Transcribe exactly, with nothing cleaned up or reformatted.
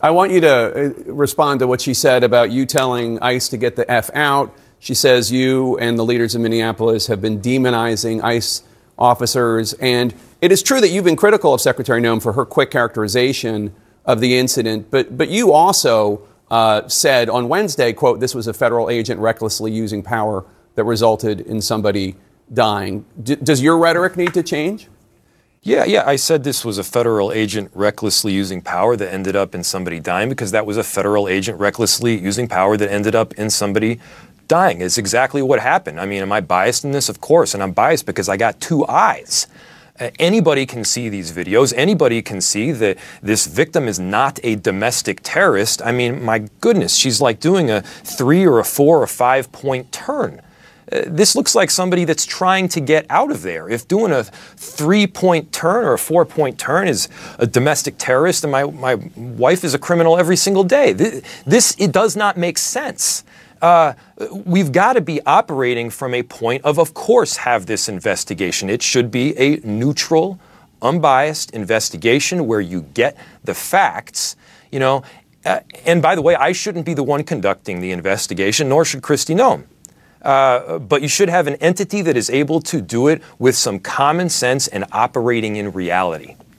I want you to respond to what she said about you telling ICE to get the F out. She says you and the leaders of Minneapolis have been demonizing ICE officers. And it is true that you've been critical of Secretary Noem for her quick characterization of the incident. But but you also uh, said on Wednesday, quote, this was a federal agent recklessly using power that resulted in somebody dying. D- does your rhetoric need to change? Yeah, yeah, I said this was a federal agent recklessly using power that ended up in somebody dying because that was a federal agent recklessly using power that ended up in somebody dying. It's exactly what happened. I mean, am I biased in this? Of course, and I'm biased because I got two eyes. Uh, anybody can see these videos. Anybody can see that this victim is not a domestic terrorist. I mean, my goodness, she's like doing a three or a four or five point turn. Uh, this looks like somebody that's trying to get out of there. If doing a three-point turn or a four-point turn is a domestic terrorist, and my, my wife is a criminal every single day. This, this it does not make sense. Uh, we've got to be operating from a point of, of course, have this investigation. It should be a neutral, unbiased investigation where you get the facts, you know. Uh, and by the way, I shouldn't be the one conducting the investigation, nor should Kristi Noem. Uh, but you should have an entity that is able to do it with some common sense and operating in reality.